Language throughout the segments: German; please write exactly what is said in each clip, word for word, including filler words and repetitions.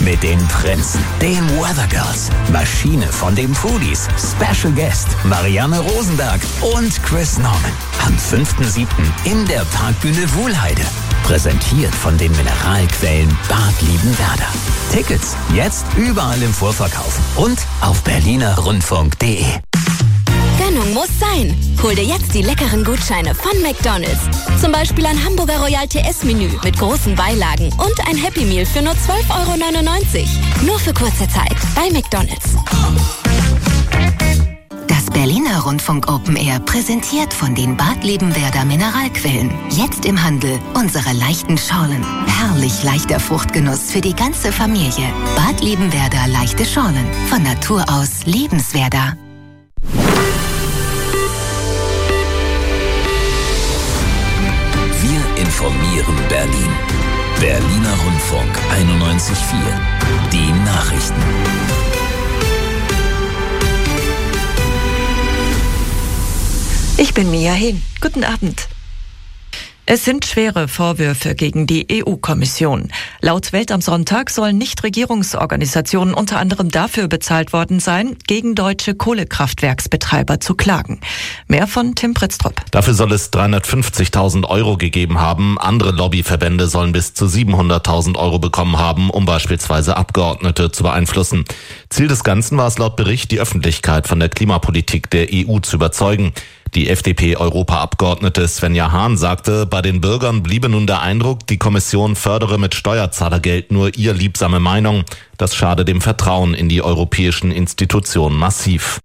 mit den Prinzen, den Weather Girls, Maschine von den Foodies, Special Guest Marianne Rosenberg und Chris Norman. Am fünften siebten in der Parkbühne Wuhlheide. Präsentiert von den Mineralquellen Bad Liebenwerda. Tickets jetzt überall im Vorverkauf und auf berliner rundfunk punkt de. Gönnung muss sein. Hol dir jetzt die leckeren Gutscheine von McDonald's. Zum Beispiel ein Hamburger Royal T S-Menü mit großen Beilagen und ein Happy Meal für nur zwölf Euro neunundneunzig. Nur für kurze Zeit bei McDonald's. Das Berliner Rundfunk Open Air präsentiert von den Bad Liebenwerda Mineralquellen. Jetzt im Handel unsere leichten Schorlen. Herrlich leichter Fruchtgenuss für die ganze Familie. Bad Liebenwerda leichte Schorlen. Von Natur aus lebenswerter. Wir informieren Berlin. Berliner Rundfunk einundneunzig Komma vier. Die Nachrichten. Ich bin Mia Hehn. Guten Abend. Es sind schwere Vorwürfe gegen die E U-Kommission. Laut Welt am Sonntag sollen Nichtregierungsorganisationen unter anderem dafür bezahlt worden sein, gegen deutsche Kohlekraftwerksbetreiber zu klagen. Mehr von Tim Pritztrup. Dafür soll es dreihundertfünfzigtausend Euro gegeben haben. Andere Lobbyverbände sollen bis zu siebenhunderttausend Euro bekommen haben, um beispielsweise Abgeordnete zu beeinflussen. Ziel des Ganzen war es laut Bericht, die Öffentlichkeit von der Klimapolitik der E U zu überzeugen. Die F D P-Europaabgeordnete Svenja Hahn sagte, bei den Bürgern bliebe nun der Eindruck, die Kommission fördere mit Steuerzahlergeld nur ihr liebsame Meinung. Das schade dem Vertrauen in die europäischen Institutionen massiv.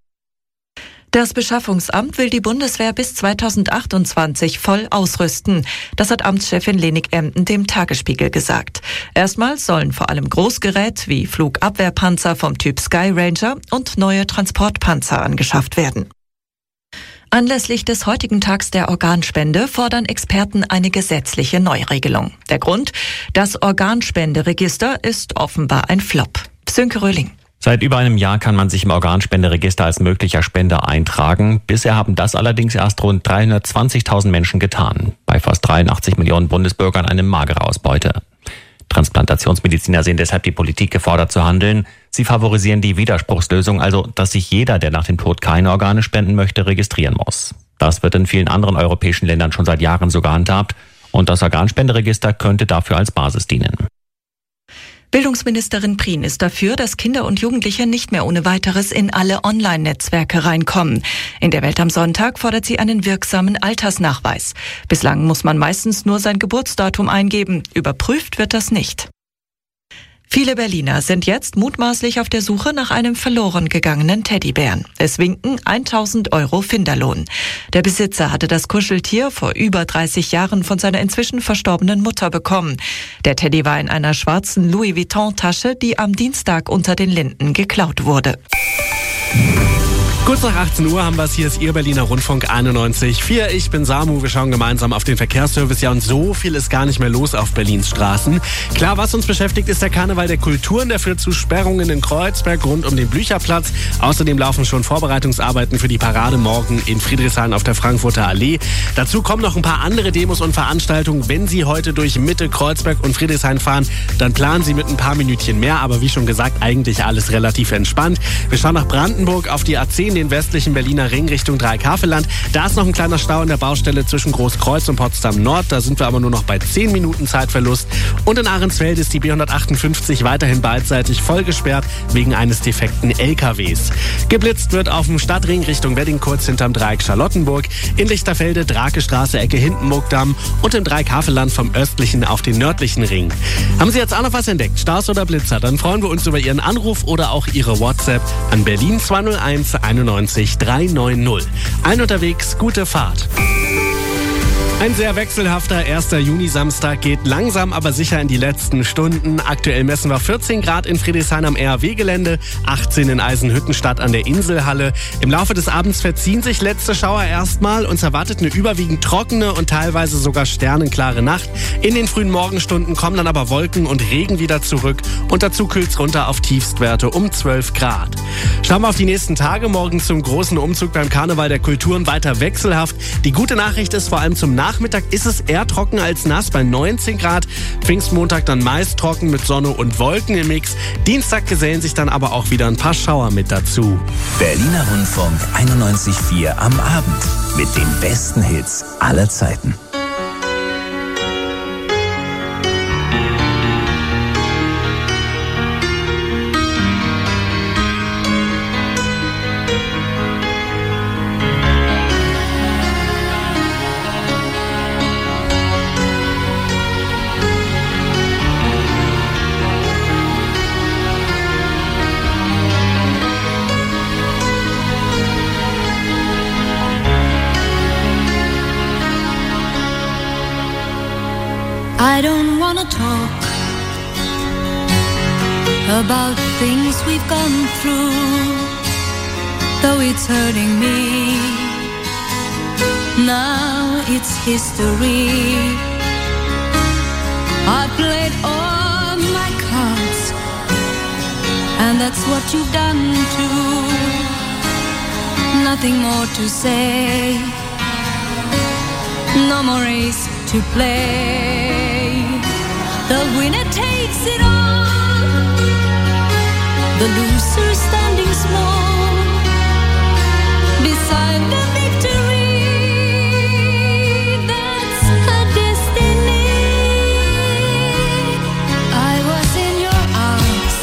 Das Beschaffungsamt will die Bundeswehr bis zweitausendachtundzwanzig voll ausrüsten. Das hat Amtschefin Lenik Emden dem Tagesspiegel gesagt. Erstmals sollen vor allem Großgerät wie Flugabwehrpanzer vom Typ Sky Ranger und neue Transportpanzer angeschafft werden. Anlässlich des heutigen Tags der Organspende fordern Experten eine gesetzliche Neuregelung. Der Grund? Das Organspenderegister ist offenbar ein Flop. Sönke Röhling. Seit über einem Jahr kann man sich im Organspenderegister als möglicher Spender eintragen. Bisher haben das allerdings erst rund dreihundertzwanzigtausend Menschen getan. Bei fast dreiundachtzig Millionen Bundesbürgern eine magere Ausbeute. Transplantationsmediziner sehen deshalb die Politik gefordert zu handeln. Sie favorisieren die Widerspruchslösung, also dass sich jeder, der nach dem Tod keine Organe spenden möchte, registrieren muss. Das wird in vielen anderen europäischen Ländern schon seit Jahren so gehandhabt und das Organspenderegister könnte dafür als Basis dienen. Bildungsministerin Prien ist dafür, dass Kinder und Jugendliche nicht mehr ohne weiteres in alle Online-Netzwerke reinkommen. In der Welt am Sonntag fordert sie einen wirksamen Altersnachweis. Bislang muss man meistens nur sein Geburtsdatum eingeben. Überprüft wird das nicht. Viele Berliner sind jetzt mutmaßlich auf der Suche nach einem verloren gegangenen Teddybären. Es winken tausend Euro Finderlohn. Der Besitzer hatte das Kuscheltier vor über dreißig Jahren von seiner inzwischen verstorbenen Mutter bekommen. Der Teddy war in einer schwarzen Louis Vuitton-Tasche, die am Dienstag unter den Linden geklaut wurde. Kurz nach achtzehn Uhr haben wir es. Hier ist Ihr Berliner Rundfunk einundneunzig Komma vier. Ich bin Samu. Wir schauen gemeinsam auf den Verkehrsservice. Ja, und so viel ist gar nicht mehr los auf Berlins Straßen. Klar, was uns beschäftigt, ist der Karneval der Kulturen. Der führt zu Sperrungen in Kreuzberg rund um den Blücherplatz. Außerdem laufen schon Vorbereitungsarbeiten für die Parade morgen in Friedrichshain auf der Frankfurter Allee. Dazu kommen noch ein paar andere Demos und Veranstaltungen. Wenn Sie heute durch Mitte, Kreuzberg und Friedrichshain fahren, dann planen Sie mit ein paar Minütchen mehr. Aber wie schon gesagt, eigentlich alles relativ entspannt. Wir schauen nach Brandenburg auf die A zehn, den westlichen Berliner Ring Richtung Dreihaveland. Da ist noch ein kleiner Stau in der Baustelle zwischen Großkreuz und Potsdam Nord. Da sind wir aber nur noch bei zehn Minuten Zeitverlust. Und in Ahrensfeld ist die B hundertachtundfünfzig weiterhin beidseitig voll gesperrt wegen eines defekten L K Ws. Geblitzt wird auf dem Stadtring Richtung Wedding kurz hinterm Dreieck Charlottenburg. In Lichterfelde Drakestraße Ecke Hindenburgdamm und im Dreihaveland vom östlichen auf den nördlichen Ring. Haben Sie jetzt auch noch was entdeckt? Staus oder Blitzer? Dann freuen wir uns über Ihren Anruf oder auch Ihre WhatsApp an Berlin zwei null eins einundneunzig drei neun null. Ein unterwegs, gute Fahrt. Ein sehr wechselhafter erster Juni-Samstag geht langsam, aber sicher in die letzten Stunden. Aktuell messen wir vierzehn Grad in Friedrichshain am R A W-Gelände, achtzehn in Eisenhüttenstadt an der Inselhalle. Im Laufe des Abends verziehen sich letzte Schauer erstmal. Uns erwartet eine überwiegend trockene und teilweise sogar sternenklare Nacht. In den frühen Morgenstunden kommen dann aber Wolken und Regen wieder zurück. Und dazu kühlt's runter auf Tiefstwerte um zwölf Grad. Schauen wir auf die nächsten Tage. Morgen zum großen Umzug beim Karneval der Kulturen weiter wechselhaft. Die gute Nachricht ist vor allem zum Nachmittag Nachmittag ist es eher trocken als nass bei neunzehn Grad. Pfingstmontag dann meist trocken mit Sonne und Wolken im Mix. Dienstag gesellen sich dann aber auch wieder ein paar Schauer mit dazu. Berliner Rundfunk einundneunzig Komma vier am Abend mit den besten Hits aller Zeiten. I don't wanna talk about things we've gone through, though it's hurting me. Now it's history. I played all my cards, and that's what you've done too. Nothing more to say, no more race to play. The winner takes it all, the loser standing small beside the victory. That's her destiny. I was in your arms,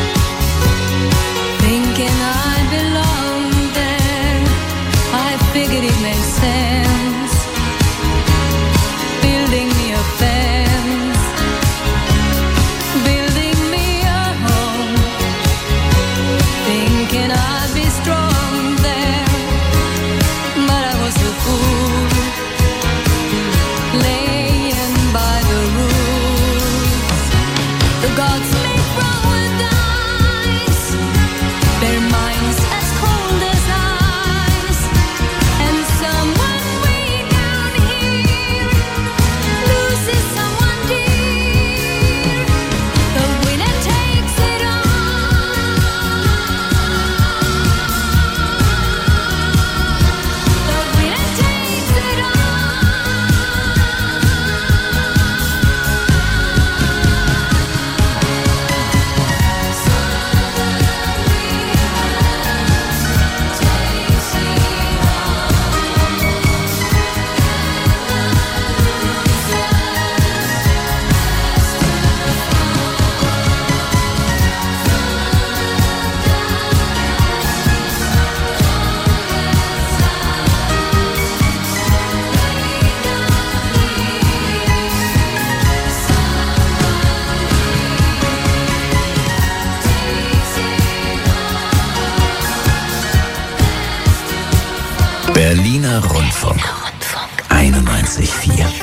thinking I belonged there. I figured it made sense, building me a fence, building me a home, thinking I'd be strong there, but I was a fool, laying by the rules. The gods make roll the dice, their minds as cold as ice, and someone way down here loses someone dear. The winner takes it all. The winner takes it all. Berliner Rundfunk einundneunzig Komma vier.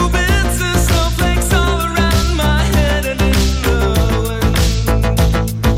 Crystal bits and snowflakes all around my head, and in the wind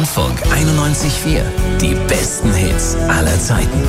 Rundfunk einundneunzig Komma vier. Die besten Hits aller Zeiten.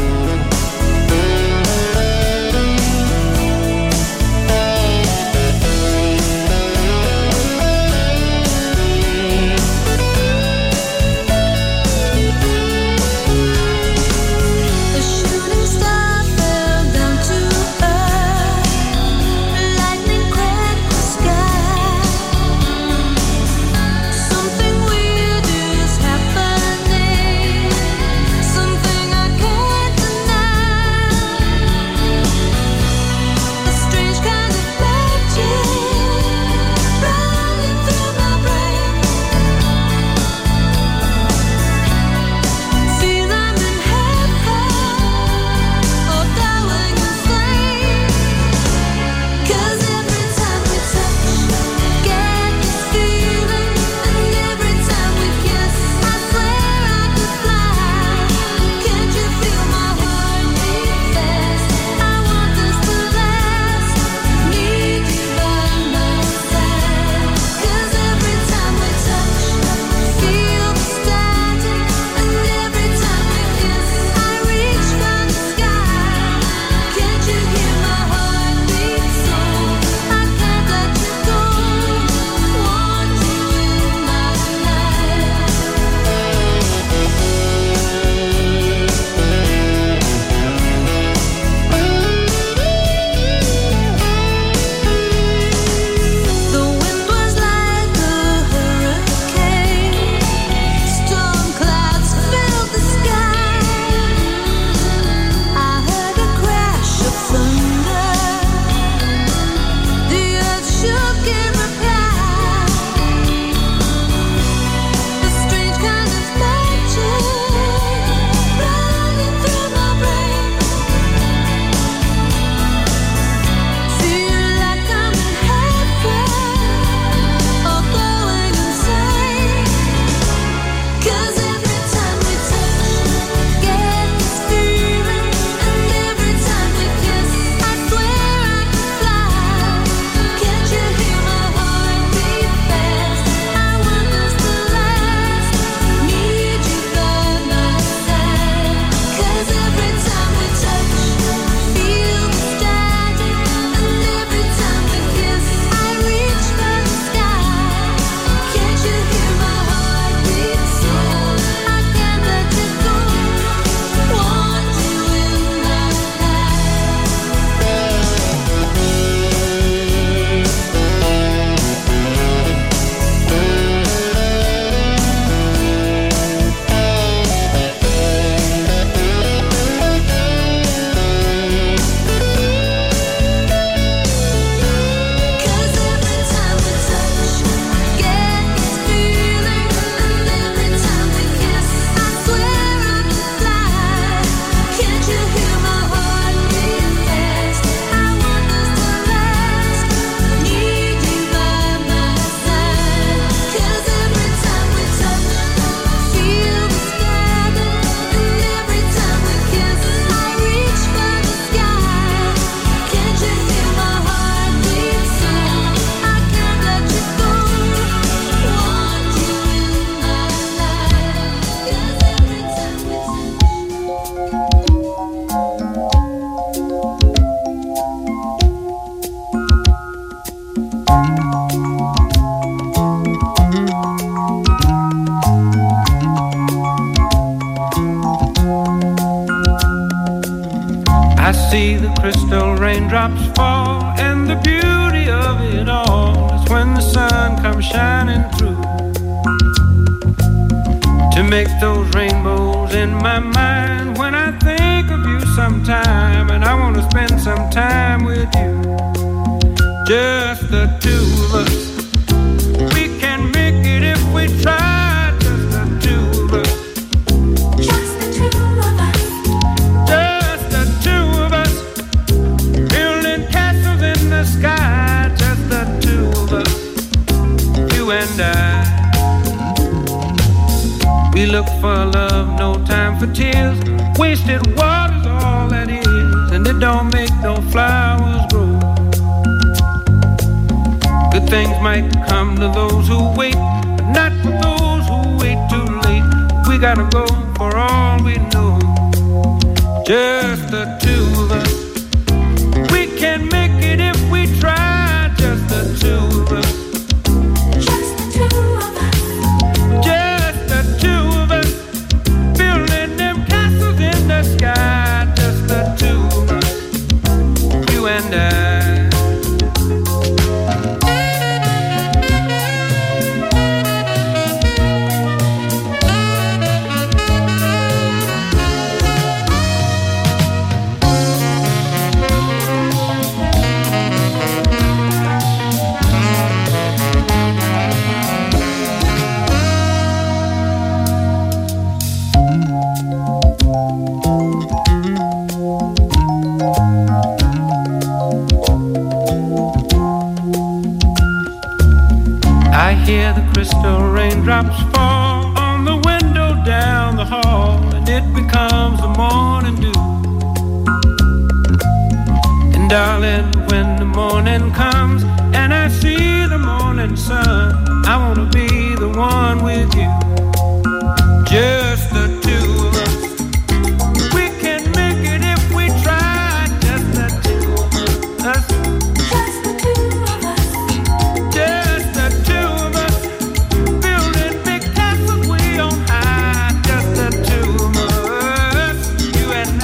see the crystal raindrops fall, and the beauty of it all is when the sun comes shining through to make those rainbows in my mind. When I think of you sometime, and I want to spend some time with you, just the two of us. We can make it if we try. Just the two of us. Just the two of us. Just the two of us. Building castles in the sky. Just the two of us. You and I. We look for love, no time for tears. Wasted water's all that is, and it don't make no flowers grow. Good things might come to those who wait, but not for those who wait too late. we gotta go for all we know. Just the two of us. We can make it if we try. Just the two of us. Just the two of us. Just the two of us. Building them castles in the sky. Just the two of us. You and I. I hear the crystal raindrops fall on the window down the hall, and it becomes the morning dew. And darling, when the morning comes and I see the morning sun, I wanna be the one with you. Just the two of us. We can make it if we try. Just the two of us. Just the two of us. Just the two of us. Building big castles way on high. Just the two of us. You and I.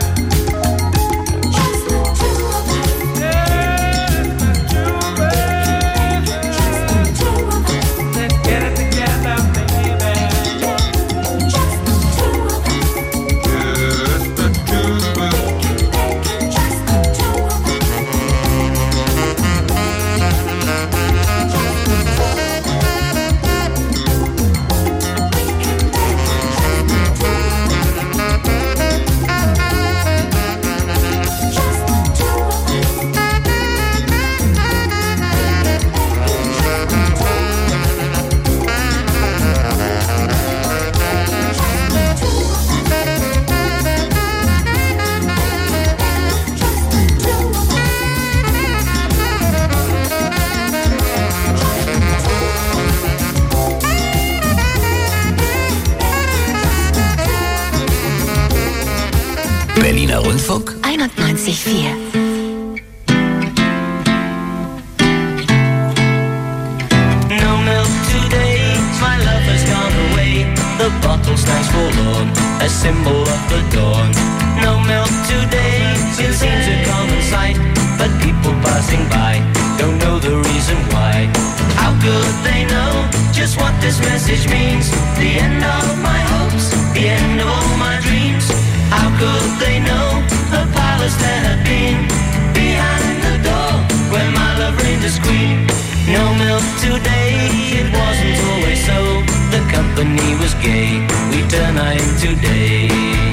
Just the two of us. Just the two of us. Just the two of us. Let's get it together, baby. Just the two of us. Just the two of us. Just the two of us. Just the two of Berliner Rundfunk. einundneunzig Komma vier. No milk today, my love has gone away. The bottle stands forlorn, a symbol of the dawn. No milk today, it seems a common sight, but people passing by don't know the reason why. How could they know just what this message means? The end of my hopes, the end of all my dreams. How could they know a palace there had been behind the door where my love reigned as queen? No milk today, it wasn't always so. The company was gay, we turn night into day.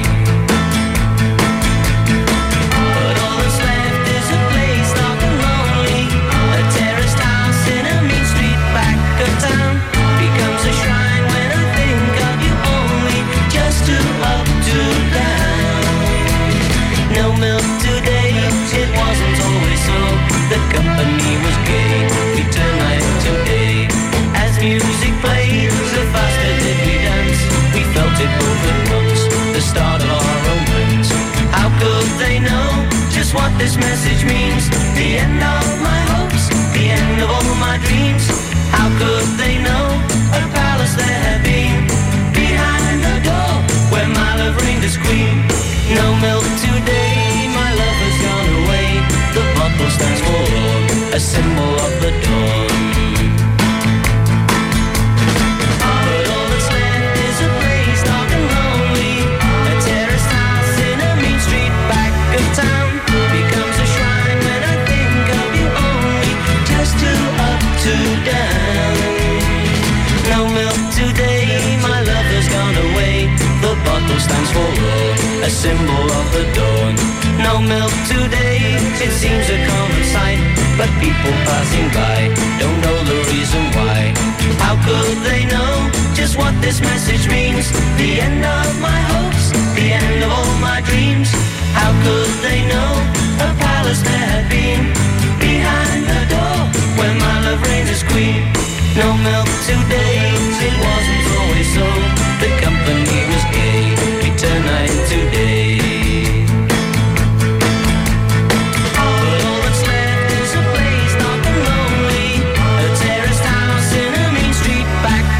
But all that's left is a place dark and lonely. A terraced house in a mean street back of town becomes a shrine when I think of you only. Just two up, two down. No milk today, it wasn't always so. The company was gay, we turn night to day. As music played, the faster did we dance. We felt it both at once, the start of our romance. How could they know just what this message means? The end of my hopes, the end of all my dreams. How could they know a palace there had been behind the door where my love reigned as queen? No milk today, my love has gone away. The bottle stands forlorn, a symbol of the dawn. But all that's left is a place dark and lonely. A terraced house in a mean street back of town becomes a shrine when I think of you only. Just two up, two down. No milk today, my love has gone away. The bottle stands forlorn, a symbol of the dawn. No milk today, it seems a common sight, but people passing by don't know the reason why. How could they know just what this message means? The end of my hopes, the end of all my dreams. How could they know a palace there had been behind the door where my love reigns as queen? No milk today, it wasn't always so. The company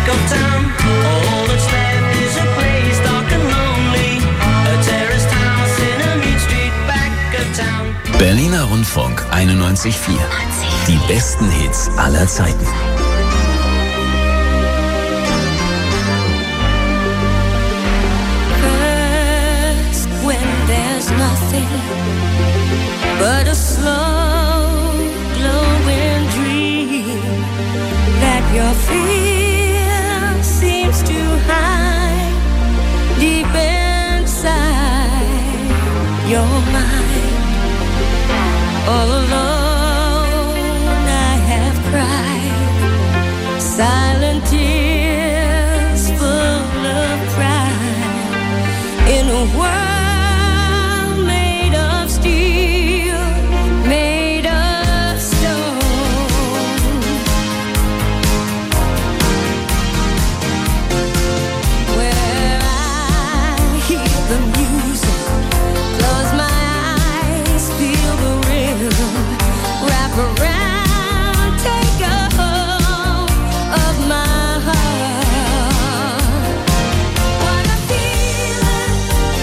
of town. All that's left is a place dark and lonely, a terraced house in a mean street back of town. Berliner Rundfunk einundneunzig Komma vier. Die besten Hits aller Zeiten. First, when there's nothing but a slow glowing dream that your fear seems to hide deep inside your mind. All alone I have cried silent tears full of pride in a world made of steel, made of stone. Where I hear the music, close my eyes, feel the rhythm, wrap around, take a hold of my heart. What a feeling,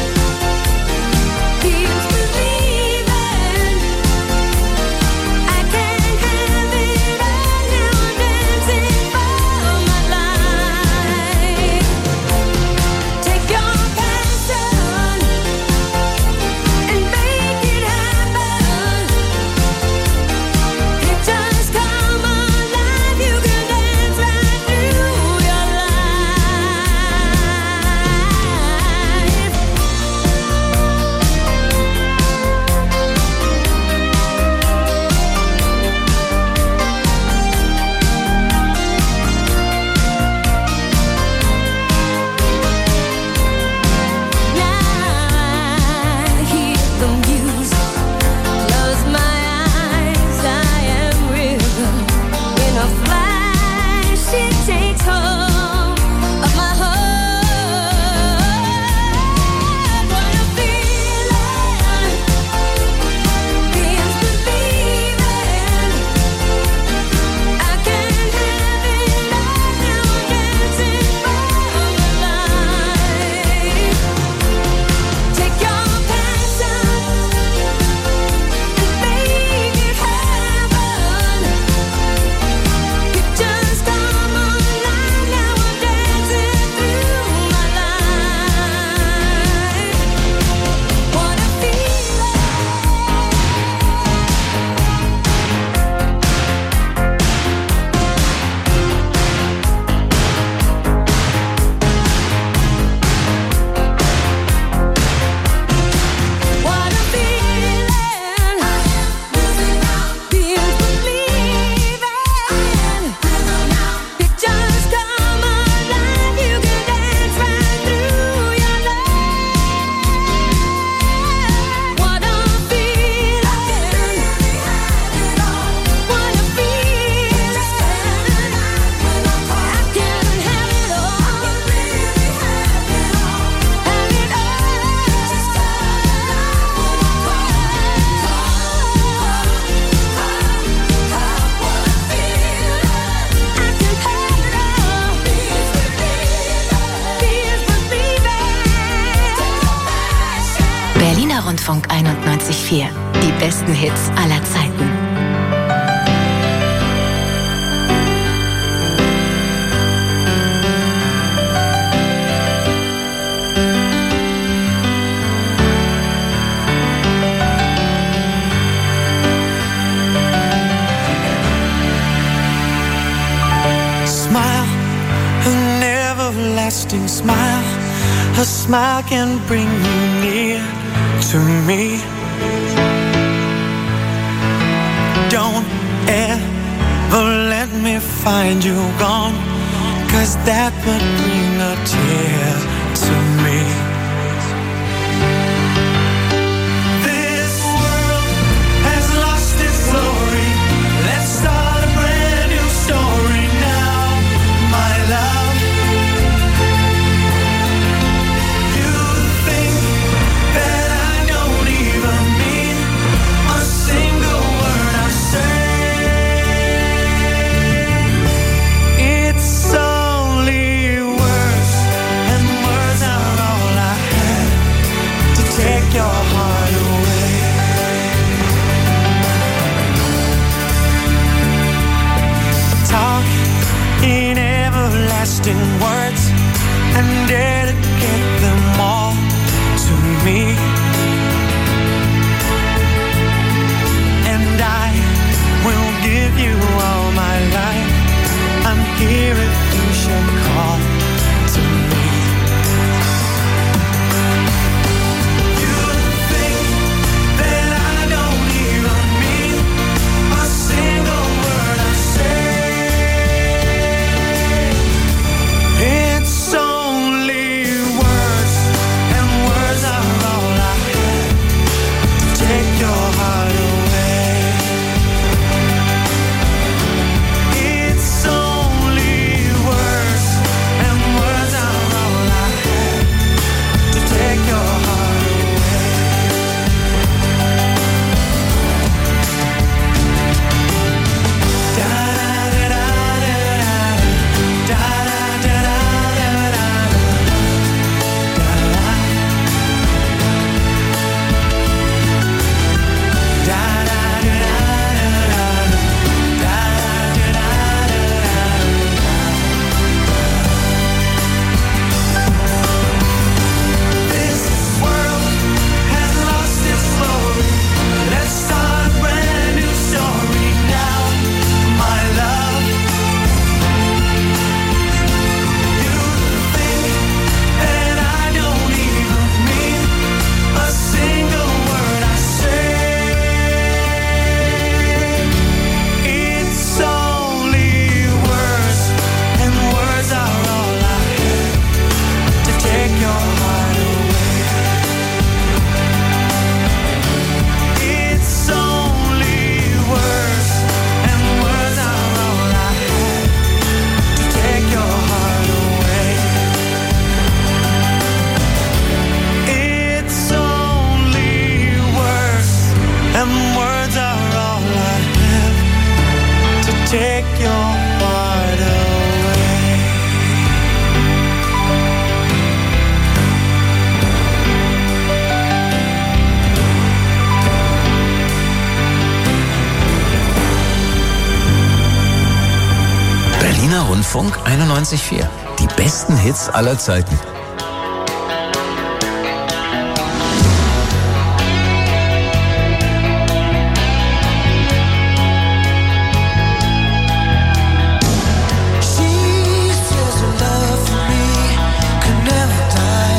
feels believing. I can't have it all now, I'm dancing for my life. Take your passion and make it happen. It just come alive, you can dance right through your life. Now I hear the music, close my eyes, I am rhythm. In a flash, it takes hold of my heart. What a feeling, feels believing. I can't have it all now, I'm dancing for my life. Take your passion and make it happen. It just come alive, now I'm dancing through my life. What a feeling. What a feeling, feels believing. It just come alive, you can dance right through your life. What a feeling, what a feeling. I can have it all, have it Berliner Rundfunk einundneunzig Komma vier. Die besten Hits aller Zeiten. Smile, an everlasting smile. A smile can bring you near to me. Don't ever let me find you gone, 'cause that would bring a tear to me. This world has lost its glory. Let's start a brand new story now, my love. You think that I don't even mean a single word I say. It's only lost in words and dedicate them all to me. And I will give you all my life. I'm here if you should call to me. You think that I don't even mean a single word I say. It's only words, and words are all I have to take your heart away. It's only words, and words are all I have to take your heart away. Da da da da da da da da da This world has lost its glory. Let's start a brand new story now, my love. You think that I don't even mean a single word I say. It's only words, and words are all I have to take your heart away. It's only words, and words are all I have to take your heart away. It's only words, and words are all I have to take your heart away. Berliner Rundfunk einundneunzig Komma vier. Die besten Hits aller Zeiten. She says her love for me could never die.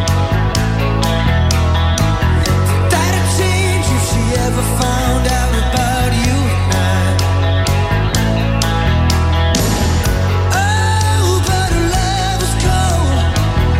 That'd change if she ever found out about you and I. Oh, but her love was cold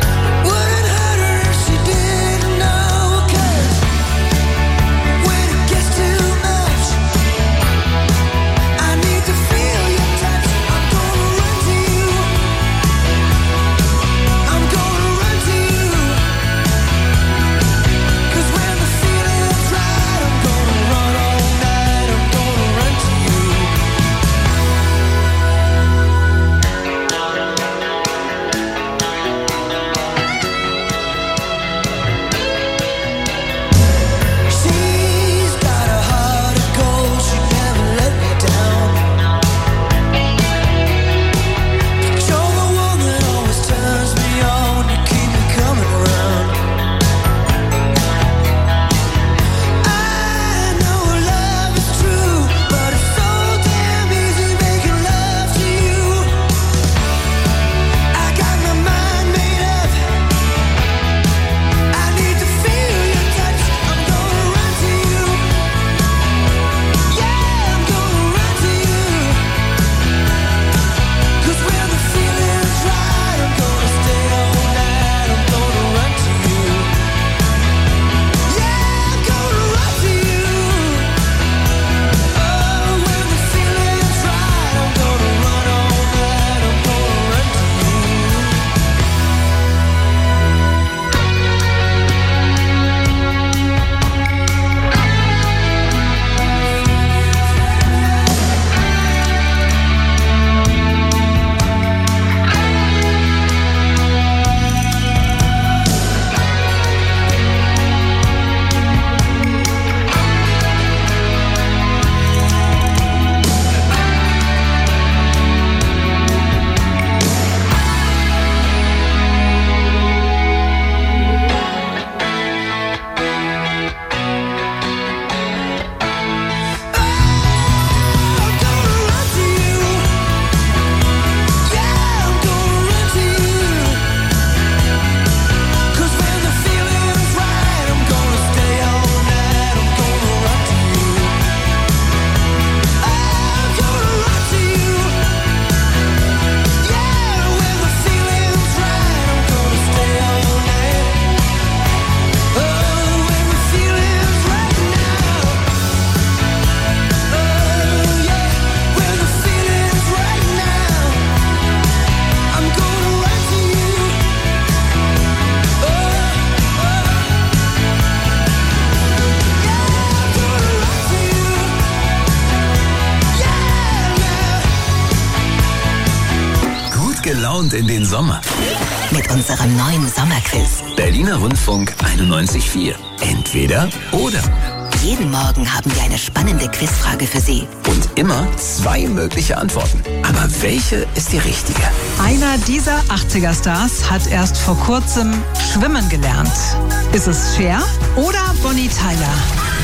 gelaunt in den Sommer. Mit unserem neuen Sommerquiz. Berliner Rundfunk einundneunzig Komma vier. Entweder oder. Jeden Morgen haben wir eine spannende Quizfrage für Sie. Und immer zwei mögliche Antworten. Aber welche ist die richtige? Einer dieser achtziger-Stars hat erst vor kurzem schwimmen gelernt. Ist es Cher oder Bonnie Tyler?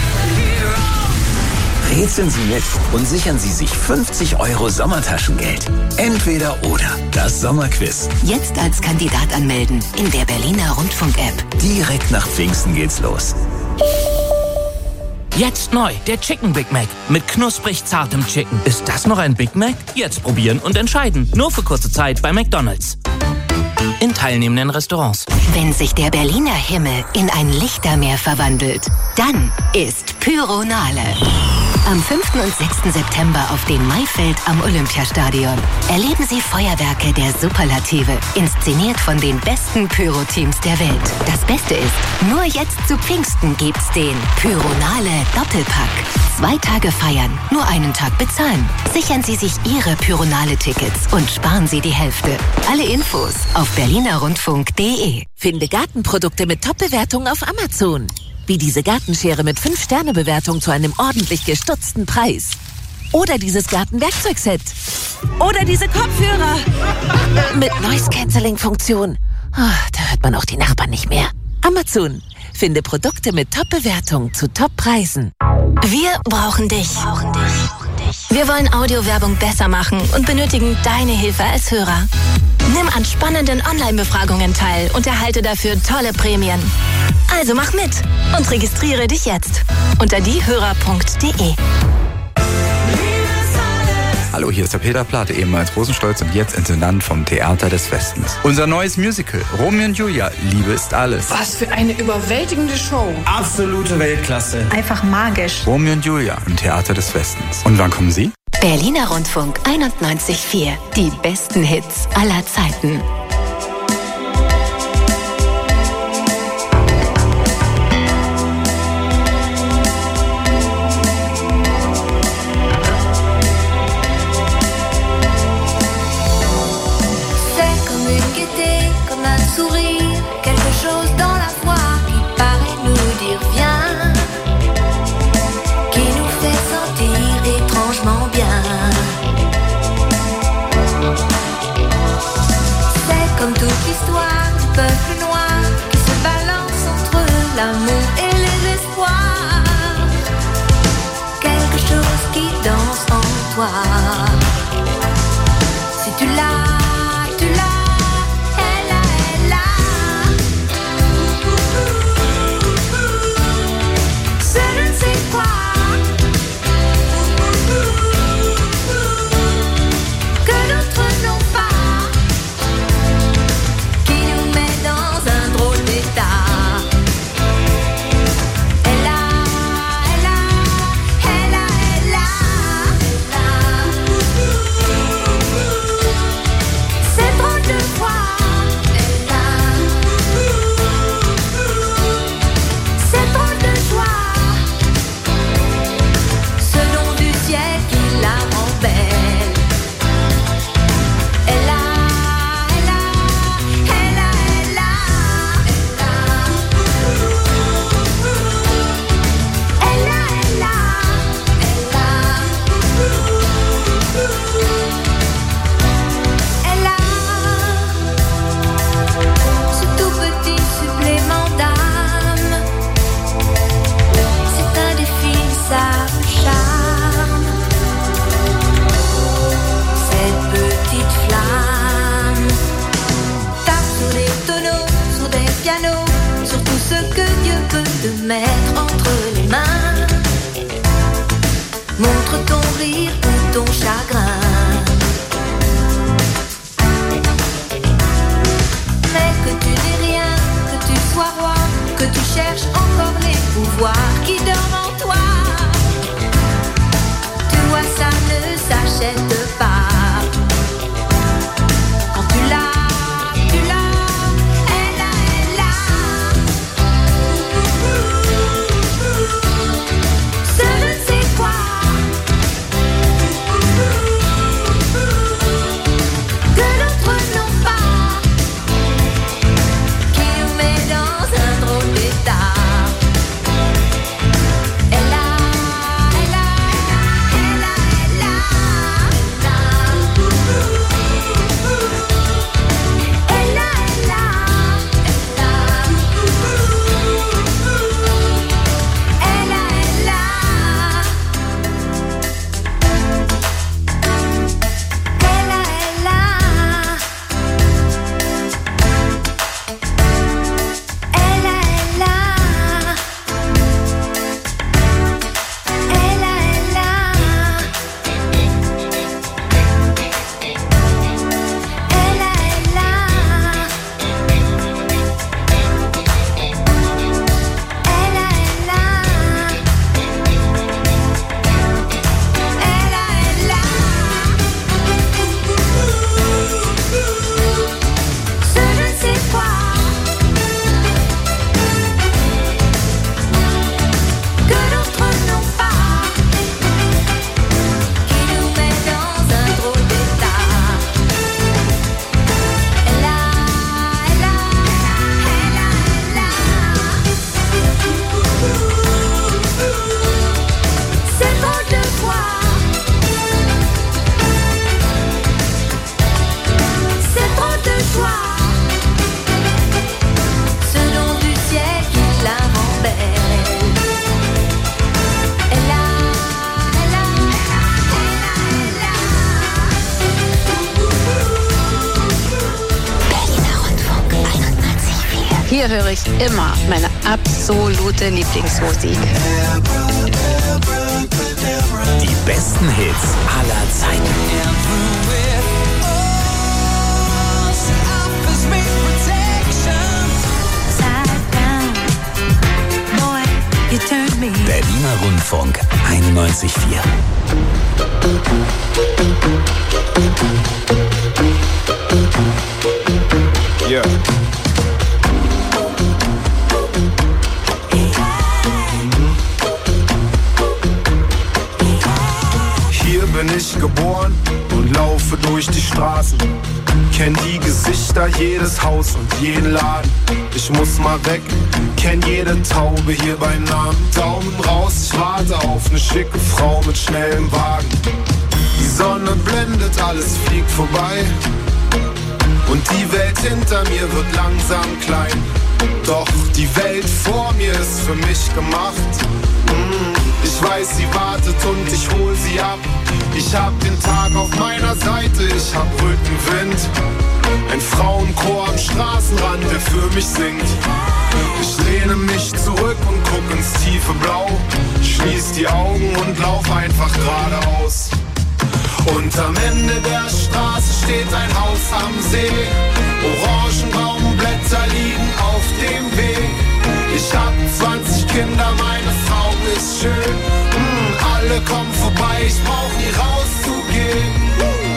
Rätseln Sie mit und sichern Sie sich fünfzig Euro Sommertaschengeld. Entweder oder. Das Sommerquiz. Jetzt als Kandidat anmelden in der Berliner Rundfunk-App. Direkt nach Pfingsten geht's los. Jetzt neu, der Chicken Big Mac mit knusprig zartem Chicken. Ist das noch ein Big Mac? Jetzt probieren und entscheiden. Nur für kurze Zeit bei McDonald's. In teilnehmenden Restaurants. Wenn sich der Berliner Himmel in ein Lichtermeer verwandelt, dann ist Pyronale. Am fünften und sechsten September auf dem Maifeld am Olympiastadion erleben Sie Feuerwerke der Superlative, inszeniert von den besten Pyro-Teams der Welt. Das Beste ist, nur jetzt zu Pfingsten gibt's den Pyronale Doppelpack. Zwei Tage feiern, nur einen Tag bezahlen. Sichern Sie sich Ihre Pyronale-Tickets und sparen Sie die Hälfte. Alle Infos auf berlinerrundfunk punkt de. Finde Gartenprodukte mit Top-Bewertungen auf Amazon. Wie diese Gartenschere mit fünf Sterne Bewertung zu einem ordentlich gestutzten Preis. Oder dieses Gartenwerkzeugset. Oder diese Kopfhörer. Mit Noise-Canceling-Funktion. Oh, da hört man auch die Nachbarn nicht mehr. Amazon. Finde Produkte mit Top-Bewertung zu Top-Preisen. Wir brauchen dich. Wir wollen Audiowerbung besser machen und benötigen deine Hilfe als Hörer. Nimm an spannenden Online-Befragungen teil und erhalte dafür tolle Prämien. Also mach mit und registriere dich jetzt unter diehörer punkt de. Hallo, hier ist der Peter Plate, ehemals Rosenstolz und jetzt Intendant vom Theater des Westens. Unser neues Musical, Romeo und Julia, Liebe ist alles. Was für eine überwältigende Show. Absolute Weltklasse. Einfach magisch. Romeo und Julia im Theater des Westens. Und wann kommen Sie? Berliner Rundfunk einundneunzig Komma vier. Die besten Hits aller Zeiten. C'est comme une gaieté, comme un sourire, quelque chose dans la voix qui paraît nous dire viens, qui nous fait sentir étrangement bien. C'est comme toute l'histoire du peuple noir qui se balance entre l'amour et les espoirs. Quelque chose qui danse en toi. Si tu l'as, tu l'as, elle a, elle a. C'est je ne sais quoi. Que d'autres n'ont pas, qui nous met dans un drôle d'état. Hier höre ich immer meine absolute Lieblingsmusik. Die besten Hits aller Zeiten. Berliner Rundfunk einundneunzig Komma vier. Yeah. Hier bin ich geboren und laufe durch die Straßen. Kenn die Gesichter, jedes Haus und jeden Laden. Ich muss mal weg, kenn jede Taube hier bei Namen. Daumen raus, ich warte auf ne schicke Frau mit schnellem Wagen. Die Sonne blendet, alles fliegt vorbei. Und die Welt hinter mir wird langsam klein. Doch die Welt vor mir ist für mich gemacht. Mm, ich weiß, sie wartet und ich hol sie ab. Ich hab den Tag auf meiner Seite, ich hab Rückenwind. Ein Frauenchor am Straßenrand, der für mich singt. Ich lehne mich zurück und guck ins tiefe Blau. Schließ die Augen und lauf einfach geradeaus. Und am Ende der Straße steht ein Haus am See. Orangenbaumblätter liegen auf dem Weg. Ich hab zwanzig Kinder, meine Frau ist schön. Mm, alle kommen vorbei, ich brauch nie rauszugehen.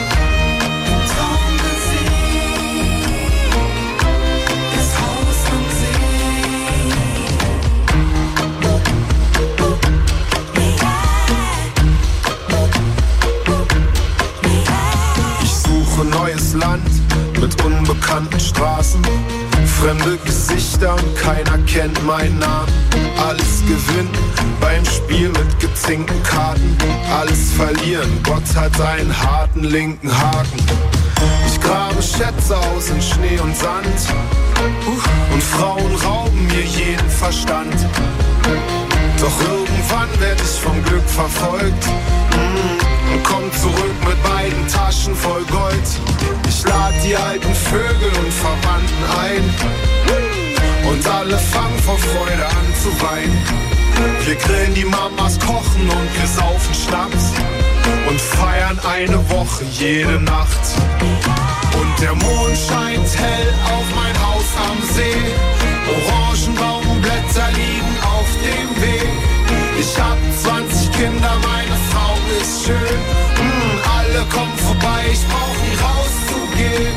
Neues Land mit unbekannten Straßen, fremde Gesichter und keiner kennt meinen Namen. Alles gewinnen beim Spiel mit gezinkten Karten, alles verlieren, Gott hat einen harten linken Haken. Ich grabe Schätze aus in Schnee und Sand und Frauen rauben mir jeden Verstand. Doch irgendwann werd ich vom Glück verfolgt mm, und komm zurück mit beiden Taschen voll Gold. Ich lad die alten Vögel und Verwandten ein und alle fangen vor Freude an zu weinen. Wir grillen die Mamas, kochen und wir saufen Schnaps und feiern eine Woche jede Nacht. Und der Mond scheint hell auf mein Haus am See. Orangenbaumblätter liegen auf dem Weg. Ich hab zwanzig Kinder, meine Frau ist schön. Mm, alle kommen vorbei, ich brauch nie rauszugehen.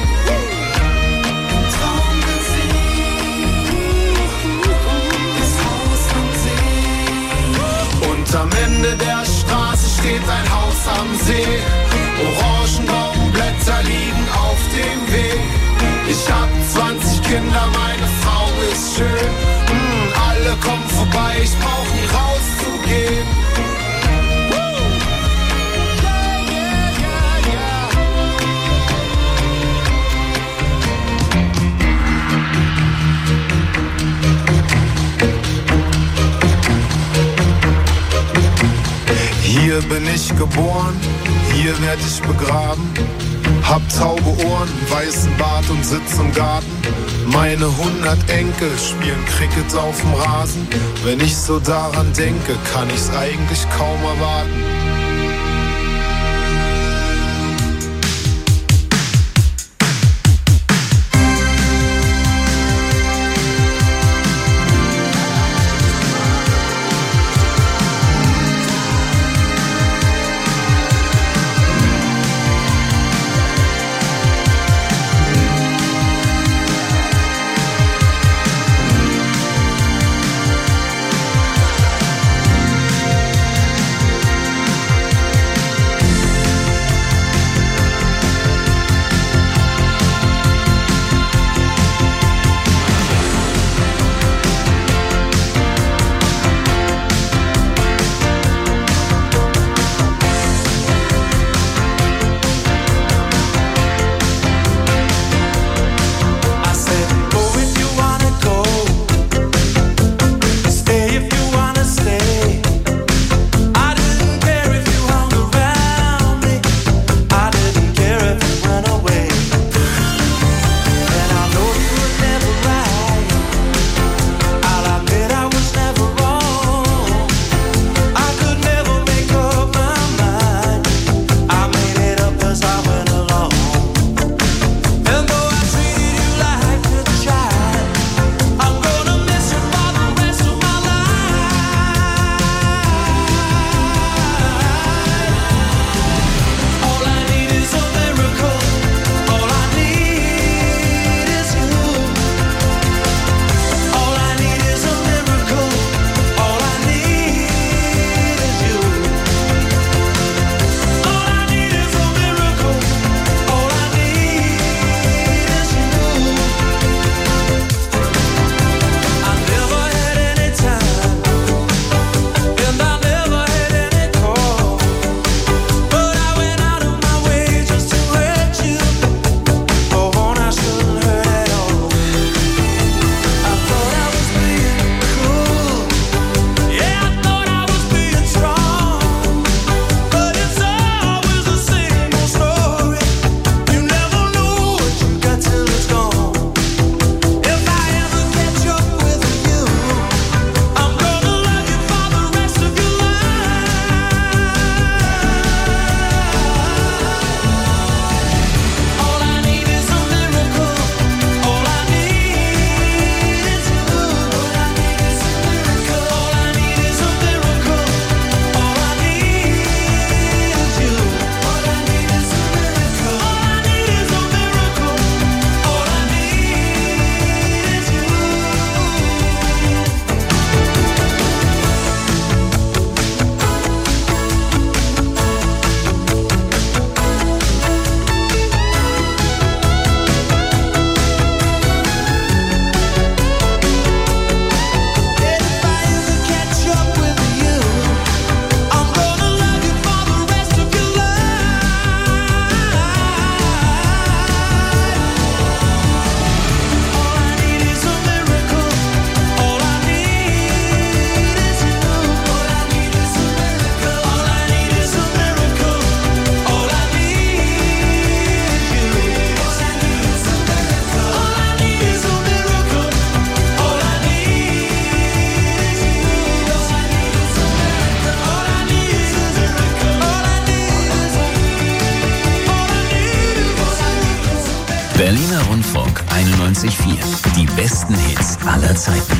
Und am Ende der Straße steht ein Haus am See. Orangenbaumblätter liegen auf dem Weg. Ich hab zwanzig Kinder, meine Frau ist schön. Mm, alle kommen vorbei, ich brauch nie rauszugehen. Hier bin ich geboren, hier werd ich begraben. Hab taube Ohren, weißen Bart und sitz im Garten. Meine hundert Enkel spielen Cricket auf dem Rasen. Wenn ich so daran denke, kann ich's eigentlich kaum erwarten. Rundfunk einundneunzig Komma vier. Die besten Hits aller Zeiten.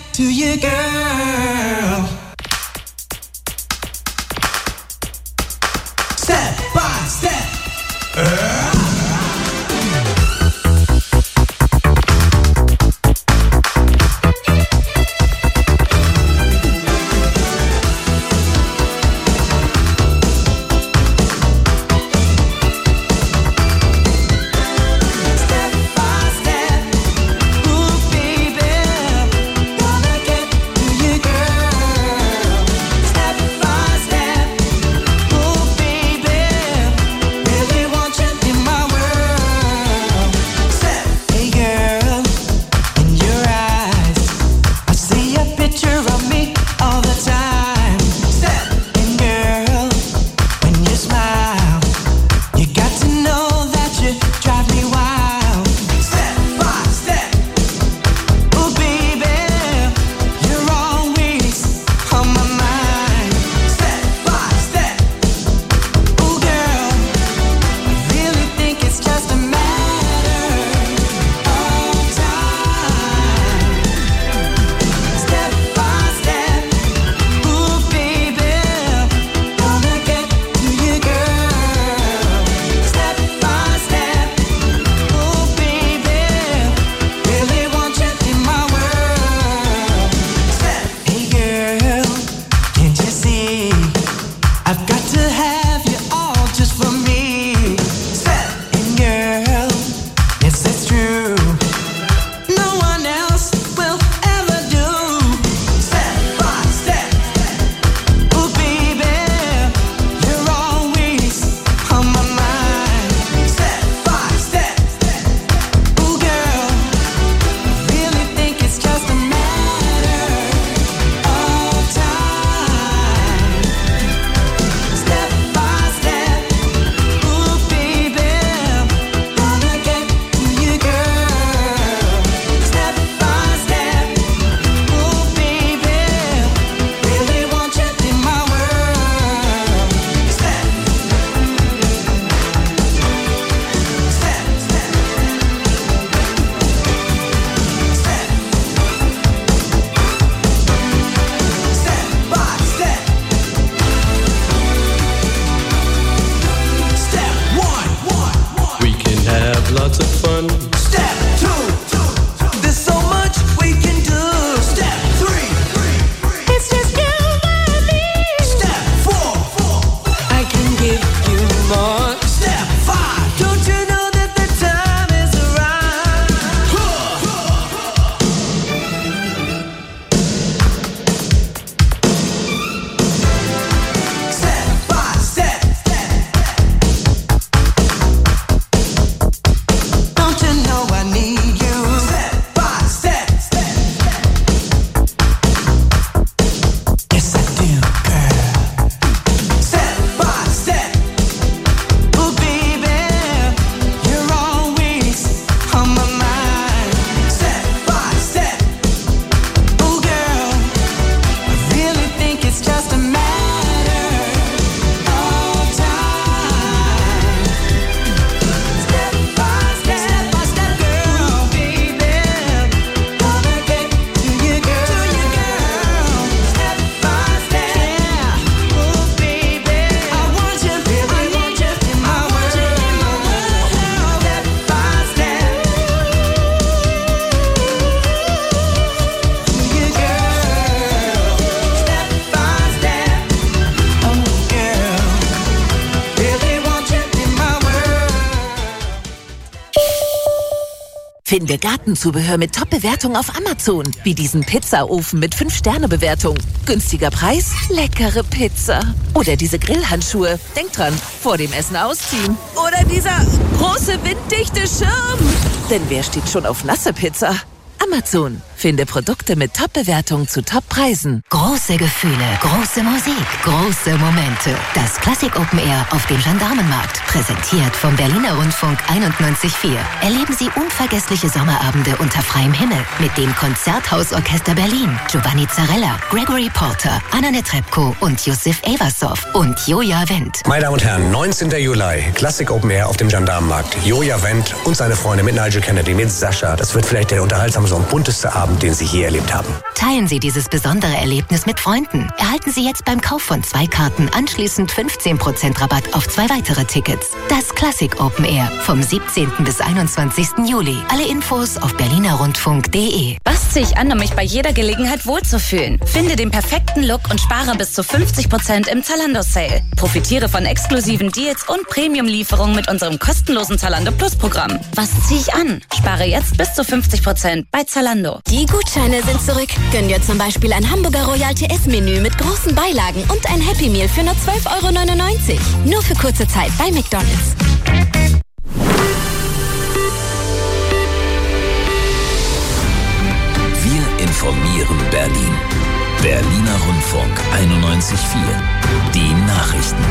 to you, girl. Step by step. Uh. Finde Gartenzubehör mit Top-Bewertung auf Amazon. Wie diesen Pizzaofen mit fünf Sterne Bewertung. Günstiger Preis, leckere Pizza. Oder diese Grillhandschuhe. Denk dran, vor dem Essen ausziehen. Oder dieser große winddichte Schirm. Denn wer steht schon auf nasse Pizza? Amazon. Finde Produkte mit Top-Bewertung zu Top-Preisen. Große Gefühle, große Musik, große Momente. Das Klassik Open Air auf dem Gendarmenmarkt. Präsentiert vom Berliner Rundfunk einundneunzig Komma vier. Erleben Sie unvergessliche Sommerabende unter freiem Himmel mit dem Konzerthausorchester Berlin, Giovanni Zarella, Gregory Porter, Anna Netrebko und Yusuf Eversov und Joja Wendt. Meine Damen und Herren, neunzehnten Juli, Klassik Open Air auf dem Gendarmenmarkt. Joja Wendt und seine Freunde mit Nigel Kennedy, mit Sascha. Das wird vielleicht der unterhaltsamste und bunteste Abend Abend, den Sie je erlebt haben. Teilen Sie dieses besondere Erlebnis mit Freunden. Erhalten Sie jetzt beim Kauf von zwei Karten anschließend fünfzehn Prozent Rabatt auf zwei weitere Tickets. Das Classic Open Air vom siebzehnten bis einundzwanzigsten Juli. Alle Infos auf berliner rundfunk punkt de. Was ziehe ich an, um mich bei jeder Gelegenheit wohlzufühlen? Finde den perfekten Look und spare bis zu fünfzig Prozent im Zalando-Sale. Profitiere von exklusiven Deals und Premium-Lieferungen mit unserem kostenlosen Zalando Plus-Programm. Was ziehe ich an? Spare jetzt bis zu fünfzig Prozent bei Zalando. Die Gutscheine sind zurück. Gönn dir zum Beispiel ein Hamburger Royal T S-Menü mit großen Beilagen und ein Happy Meal für nur zwölf Euro neunundneunzig. Nur für kurze Zeit bei McDonald's. Wir informieren Berlin. Berliner Rundfunk einundneunzig Komma vier. Die Nachrichten.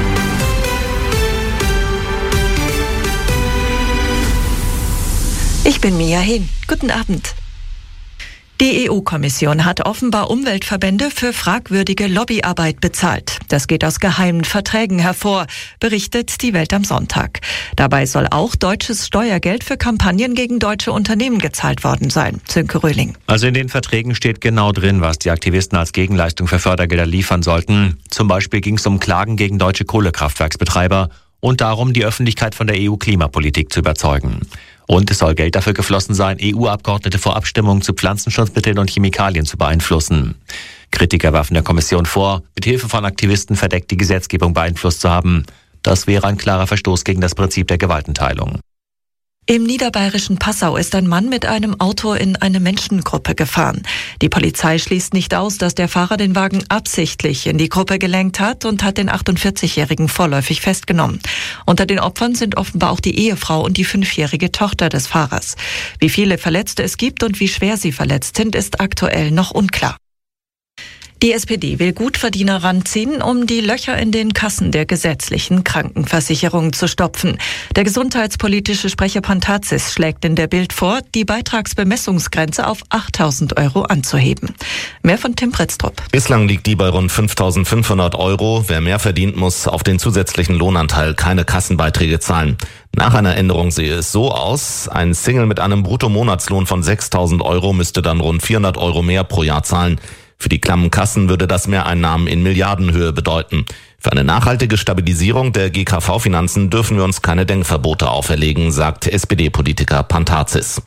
Ich bin Mia Hehn. Guten Abend. Die E U-Kommission hat offenbar Umweltverbände für fragwürdige Lobbyarbeit bezahlt. Das geht aus geheimen Verträgen hervor, berichtet die Welt am Sonntag. Dabei soll auch deutsches Steuergeld für Kampagnen gegen deutsche Unternehmen gezahlt worden sein. Sönke Röhling. Also in den Verträgen steht genau drin, was die Aktivisten als Gegenleistung für Fördergelder liefern sollten. Zum Beispiel ging es um Klagen gegen deutsche Kohlekraftwerksbetreiber und darum, die Öffentlichkeit von der E U-Klimapolitik zu überzeugen. Und es soll Geld dafür geflossen sein, E U-Abgeordnete vor Abstimmungen zu Pflanzenschutzmitteln und Chemikalien zu beeinflussen. Kritiker werfen der Kommission vor, mit Hilfe von Aktivisten verdeckt die Gesetzgebung beeinflusst zu haben. Das wäre ein klarer Verstoß gegen das Prinzip der Gewaltenteilung. Im niederbayerischen Passau ist ein Mann mit einem Auto in eine Menschengruppe gefahren. Die Polizei schließt nicht aus, dass der Fahrer den Wagen absichtlich in die Gruppe gelenkt hat und hat den achtundvierzigjährigen vorläufig festgenommen. Unter den Opfern sind offenbar auch die Ehefrau und die fünfjährige Tochter des Fahrers. Wie viele Verletzte es gibt und wie schwer sie verletzt sind, ist aktuell noch unklar. Die S P D will Gutverdiener ranziehen, um die Löcher in den Kassen der gesetzlichen Krankenversicherung zu stopfen. Der gesundheitspolitische Sprecher Pantazis schlägt in der Bild vor, die Beitragsbemessungsgrenze auf achttausend Euro anzuheben. Mehr von Tim Pritztrup. Bislang liegt die bei rund fünftausendfünfhundert Euro. Wer mehr verdient, muss auf den zusätzlichen Lohnanteil keine Kassenbeiträge zahlen. Nach einer Änderung sehe es so aus: Ein Single mit einem Bruttomonatslohn von sechstausend Euro müsste dann rund vierhundert Euro mehr pro Jahr zahlen. Für die klammen Kassen würde das Mehreinnahmen in Milliardenhöhe bedeuten. Für eine nachhaltige Stabilisierung der G K V-Finanzen dürfen wir uns keine Denkverbote auferlegen, sagt S P D-Politiker Pantazis.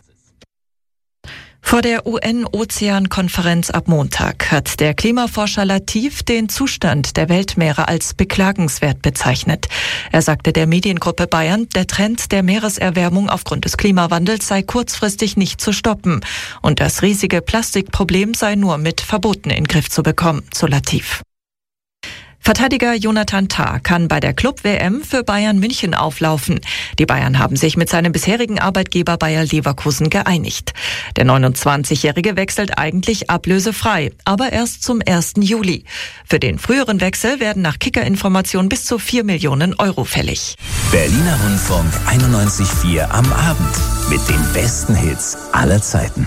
Vor der U N-Ozeankonferenz ab Montag hat der Klimaforscher Latif den Zustand der Weltmeere als beklagenswert bezeichnet. Er sagte der Mediengruppe Bayern, der Trend der Meereserwärmung aufgrund des Klimawandels sei kurzfristig nicht zu stoppen und das riesige Plastikproblem sei nur mit Verboten in den Griff zu bekommen, so Latif. Verteidiger Jonathan Tah kann bei der Club-W M für Bayern München auflaufen. Die Bayern haben sich mit seinem bisherigen Arbeitgeber Bayer Leverkusen geeinigt. Der neunundzwanzigjährige wechselt eigentlich ablösefrei, aber erst zum ersten Juli. Für den früheren Wechsel werden nach Kicker-Informationen bis zu vier Millionen Euro fällig. Berliner Rundfunk einundneunzig Komma vier am Abend mit den besten Hits aller Zeiten.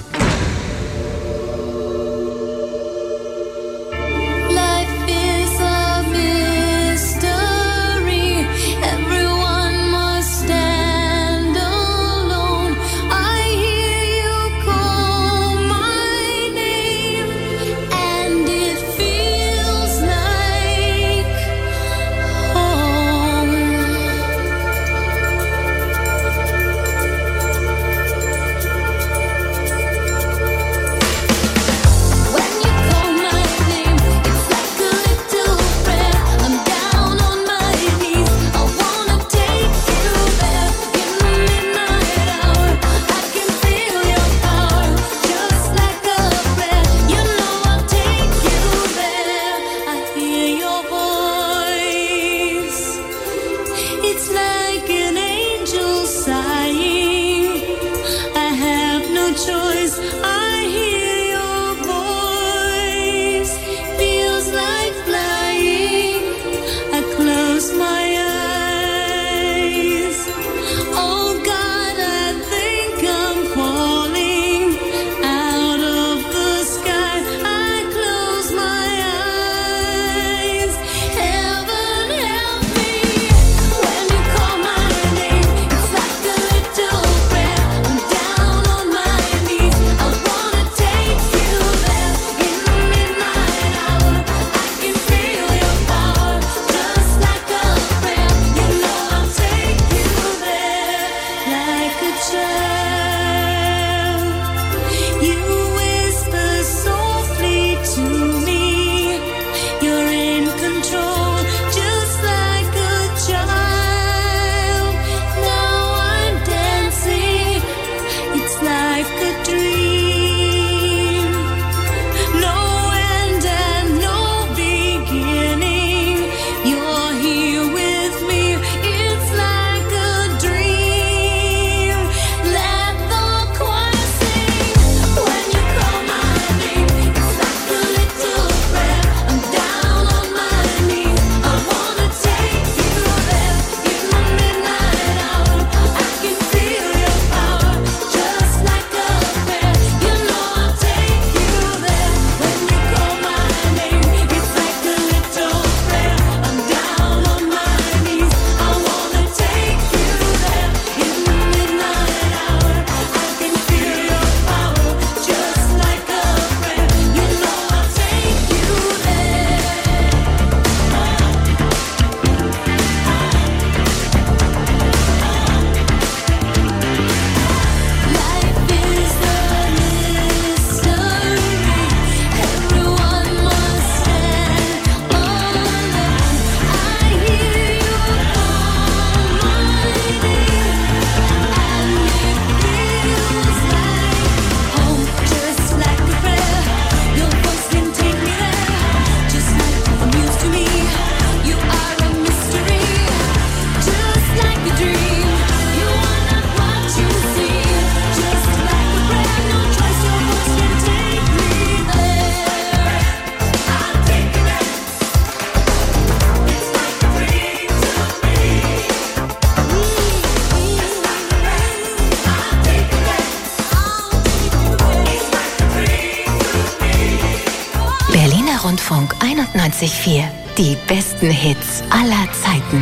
Rundfunk einundneunzig Komma vier. Die besten Hits aller Zeiten.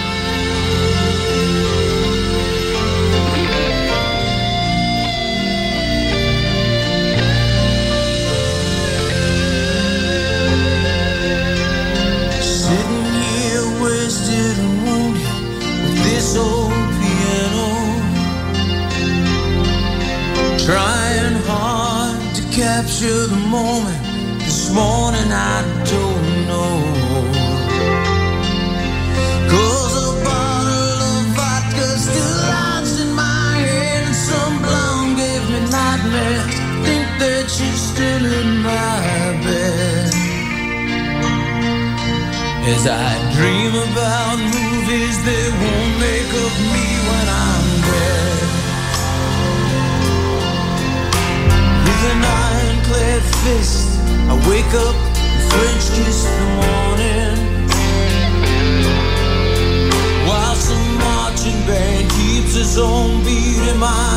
Sitting here wasted and wounded with this old piano, trying hard to capture the moment. This morning I don't know, 'cause a bottle of vodka still lies in my head, and some blonde gave me nightmares. Think that she's still in my bed as I dream about movies that won't make of me when I'm dead. With an ironclad fist I wake up and French kiss the morning, while some marching band keeps its own beat in my